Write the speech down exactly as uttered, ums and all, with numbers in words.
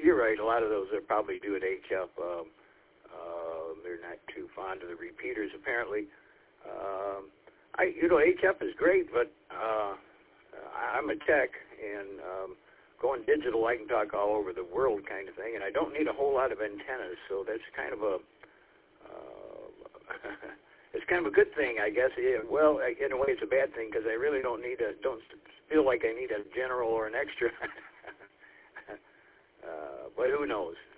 you're right. A lot of those are probably do at H F. Um, uh, they're not too fond of the repeaters, apparently. Um, I, you know, H F is great, but uh, I'm a tech, and um, going digital, I can talk all over the world kind of thing, and I don't need a whole lot of antennas, so that's kind of a uh, it's kind of a good thing, I guess. Yeah, well, in a way, it's a bad thing because I really don't need a don't feel like I need a general or an extra. uh, but who knows?